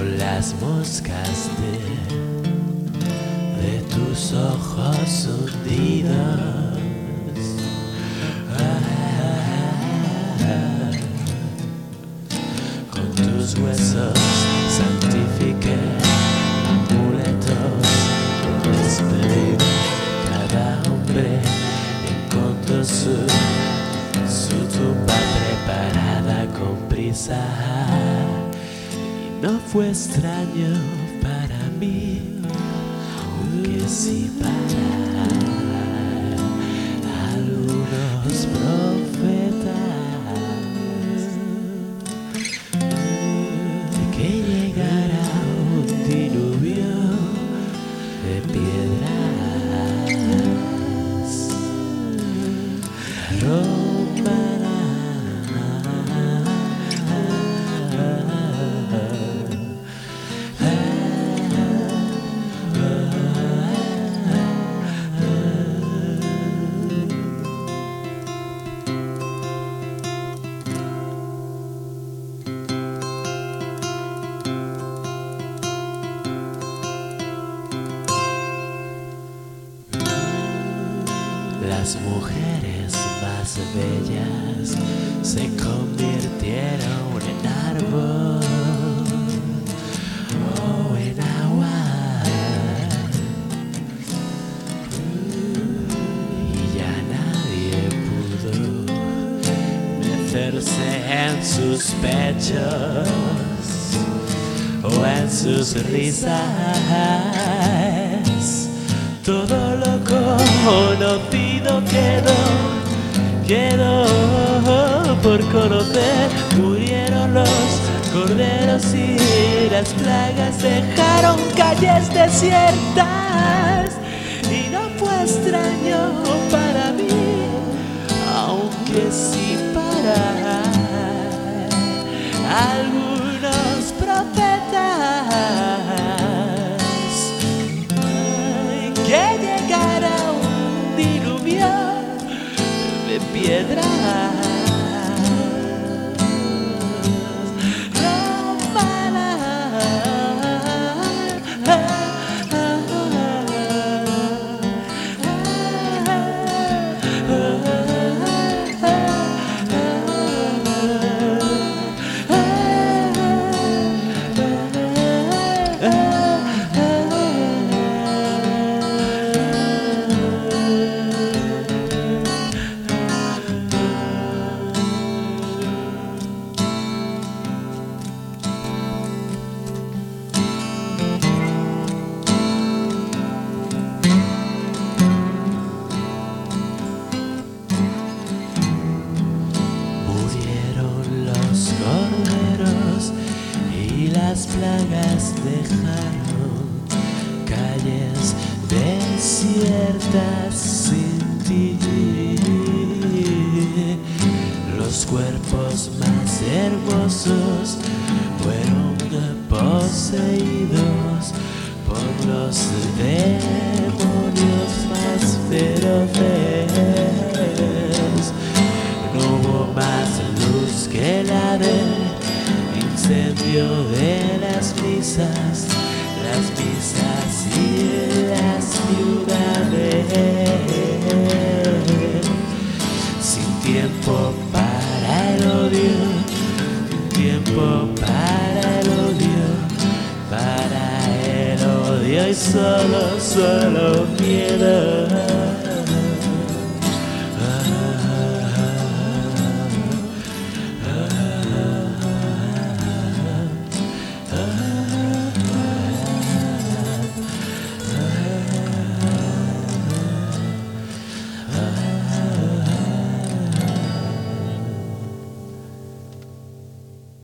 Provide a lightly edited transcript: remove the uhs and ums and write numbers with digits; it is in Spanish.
las moscas de tus ojos hundidos. Con tus huesos santifiqué amuletos de despedida. Cada hombre encontró su tumba preparada con prisa. No fue extraño para mí, aunque sí para algunos profetas, de que llegara un diluvio de piedras. Las mujeres más bellas se convirtieron en árbol o en agua, y ya nadie pudo meterse en sus pechos o en sus risas. Todo lo conocido quedó por conocer. Murieron los corderos y las plagas dejaron calles desiertas. Y no fue extraño para mí, aunque sí para algunos profetas, que llegara un diluvio de piedras. Las plagas dejaron calles desiertas sin ti. Los cuerpos más hermosos fueron poseídos por los demonios más feroces. No hubo más luz que la del incendio de las misas y las ciudades. Sin tiempo para el odio, un tiempo para el odio y solo miedo.